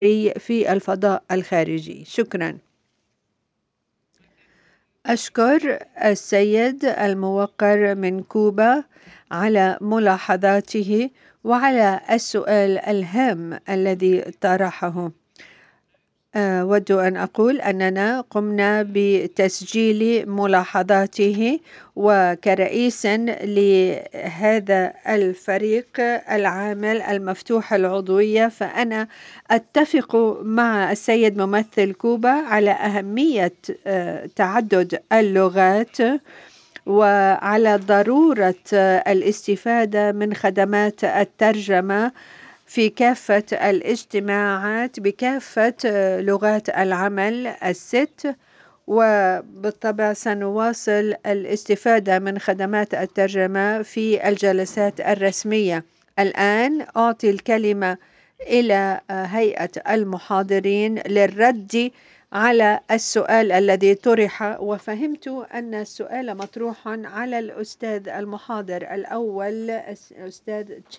في الفضاء الخارجي. شكرا. أشكر السيد الموقر من كوبا على ملاحظاته وعلى السؤال الهام الذي طرحه. أود أن أقول أننا قمنا بتسجيل ملاحظاته، وكرئيس لهذا الفريق العامل المفتوح العضوية فأنا أتفق مع السيد ممثل كوبا على أهمية تعدد اللغات وعلى ضرورة الاستفادة من خدمات الترجمة في كافة الاجتماعات بكافة لغات العمل الست، وبالطبع سنواصل الاستفادة من خدمات الترجمة في الجلسات الرسمية. الآن أعطي الكلمة إلى هيئة المحاضرين للرد على السؤال الذي طرح، وفهمت أن السؤال مطروح على الأستاذ المحاضر الأول الأستاذ